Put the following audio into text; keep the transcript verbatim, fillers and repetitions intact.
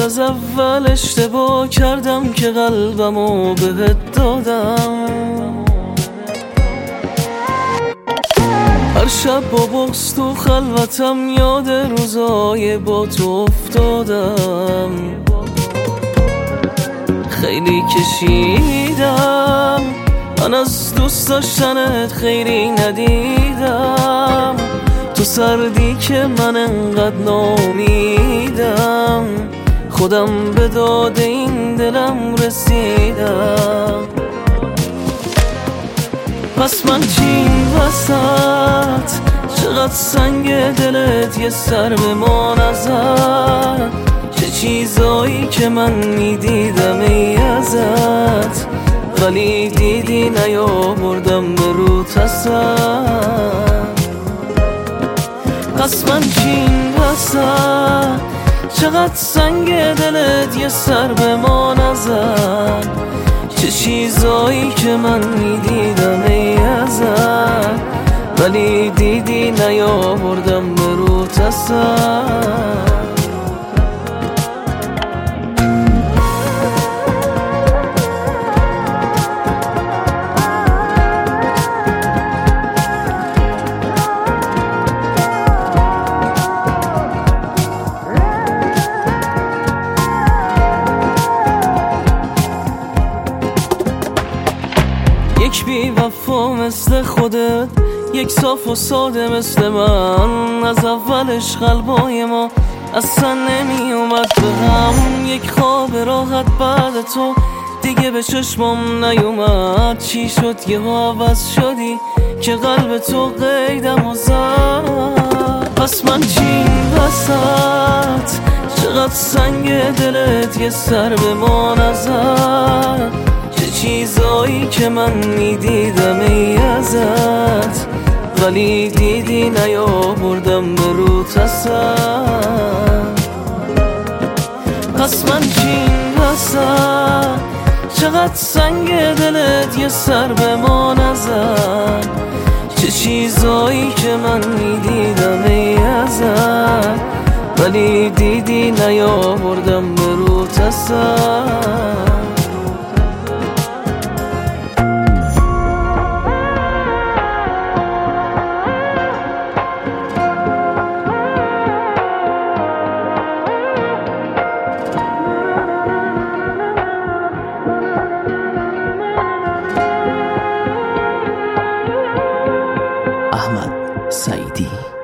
از اول اشتباه کردم که قلبمو بهت دادم. هر شب با بغض تو خلوتم یاد روزای با تو افتادم. خیلی کشیدم من از دوست داشتنت، خیلی ندیدم تو سردی که من انقدر نامیدم. خودم به داد این دلم رسیدم. پس من چی این وسط؟ چقدر سنگ دلت یه سر به ما نزد؟ چه چیزایی که من میدیدم ای ازت، ولی دیدی نیاوردم به روت اصلا. پس من چی این وسط؟ چقدر سنگ دلت یه سر به ما نزد؟ چه چیزایی که من میدیدم ای ازت، ولی دیدی نیاوردم به روت اصلا. یک بی وفا مثل خودت، یک صاف و ساده مثل من، از اولش قلبای ما اصلا نمی اومد به هم. یک خواب راحت بعد تو دیگه به چشمم نیومد. چی شد یه عوض شدی که قلب تو قیدم و زد؟ پس من چی این وسط؟ چقدر سنگ دلت یه سر به ما نزد؟ چه چیزایی که من میدیدم ای ازت، ولی دیدی نیاوردم به روت اصلا. پس من چی این وسط؟ چقدر سنگ دلت یه سر به ما نزد؟ چه چیزایی که من میدیدم ای ازت، ولی دیدی نیاوردم به روت اصلا. احمد سعیدی.